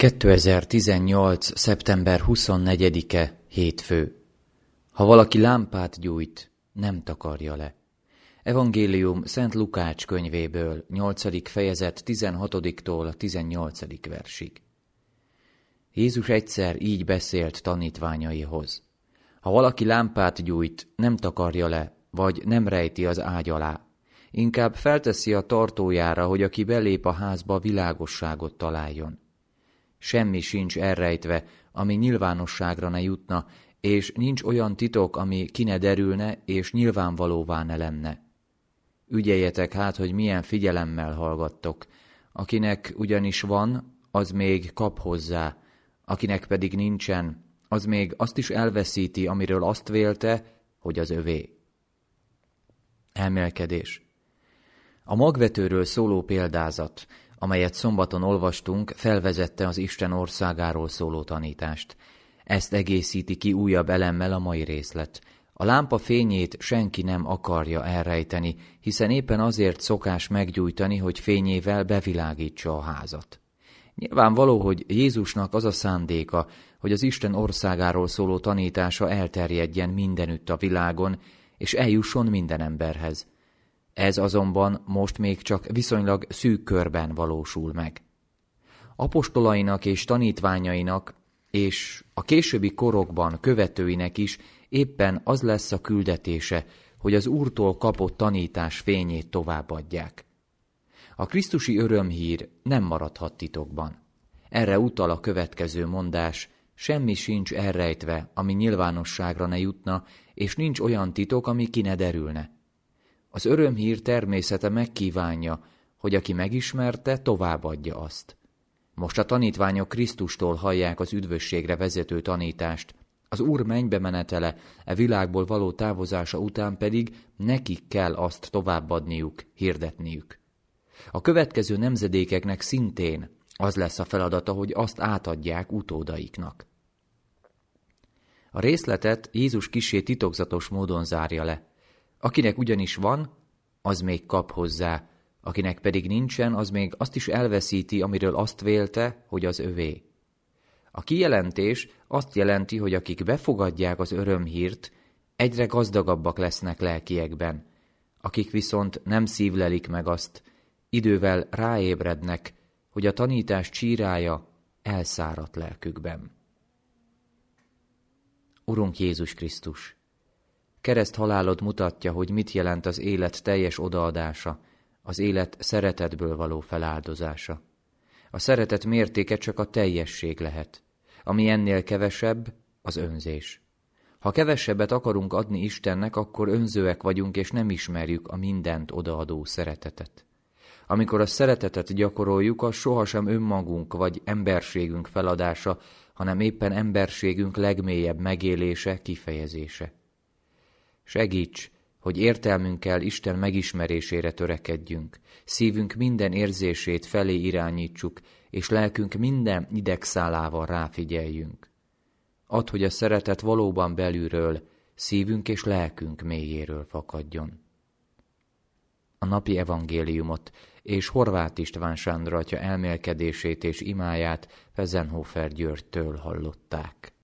2018. szeptember 24-e, hétfő. Ha valaki lámpát gyújt, nem takarja le. Evangélium Szent Lukács könyvéből, 8. fejezet 16-tól a 18. versig. Jézus egyszer így beszélt tanítványaihoz. Ha valaki lámpát gyújt, nem takarja le, vagy nem rejti az ágy alá. Inkább felteszi a tartójára, hogy aki belép a házba, világosságot találjon. Semmi sincs elrejtve, ami nyilvánosságra ne jutna, és nincs olyan titok, ami ki ne derülne, és nyilvánvalóvá ne lenne. Ügyeljetek hát, hogy milyen figyelemmel hallgattok. Akinek ugyanis van, az még kap hozzá, akinek pedig nincsen, az még azt is elveszíti, amiről azt vélte, hogy az övé. Elmélkedés. A magvetőről szóló példázat, amelyet szombaton olvastunk, felvezette az Isten országáról szóló tanítást. Ezt egészíti ki újabb elemmel a mai részlet. A lámpa fényét senki nem akarja elrejteni, hiszen éppen azért szokás meggyújtani, hogy fényével bevilágítsa a házat. Nyilvánvaló, hogy Jézusnak az a szándéka, hogy az Isten országáról szóló tanítása elterjedjen mindenütt a világon, és eljusson minden emberhez. Ez azonban most még csak viszonylag szűk körben valósul meg. Apostolainak és tanítványainak, és a későbbi korokban követőinek is éppen az lesz a küldetése, hogy az Úrtól kapott tanítás fényét továbbadják. A krisztusi örömhír nem maradhat titokban. Erre utal a következő mondás: semmi sincs elrejtve, ami nyilvánosságra ne jutna, és nincs olyan titok, ami ki ne derülne. Az örömhír természete megkívánja, hogy aki megismerte, továbbadja azt. Most a tanítványok Krisztustól hallják az üdvösségre vezető tanítást, az Úr mennybe menetele, e világból való távozása után pedig nekik kell azt továbbadniuk, hirdetniük. A következő nemzedékeknek szintén az lesz a feladata, hogy azt átadják utódaiknak. A részletet Jézus kissé titokzatos módon zárja le. Akinek ugyanis van, az még kap hozzá, akinek pedig nincsen, az még azt is elveszíti, amiről azt vélte, hogy az övé. A kijelentés azt jelenti, hogy akik befogadják az örömhírt, egyre gazdagabbak lesznek lelkiekben. Akik viszont nem szívlelik meg azt, idővel ráébrednek, hogy a tanítás csírája elszáradt lelkükben. Urunk Jézus Krisztus! Kereszthalálod mutatja, hogy mit jelent az élet teljes odaadása, az élet szeretetből való feláldozása. A szeretet mértéke csak a teljesség lehet. Ami ennél kevesebb, az önzés. Ha kevesebbet akarunk adni Istennek, akkor önzőek vagyunk, és nem ismerjük a mindent odaadó szeretetet. Amikor a szeretetet gyakoroljuk, az sohasem önmagunk vagy emberségünk feladása, hanem éppen emberségünk legmélyebb megélése, kifejezése. Segíts, hogy értelmünkkel Isten megismerésére törekedjünk, szívünk minden érzését felé irányítsuk, és lelkünk minden idegszálával ráfigyeljünk. Add, hogy a szeretet valóban belülről, szívünk és lelkünk mélyéről fakadjon. A napi evangéliumot és Horváth István Sándor atya elmélkedését és imáját Pezenhofer Györgytől hallották.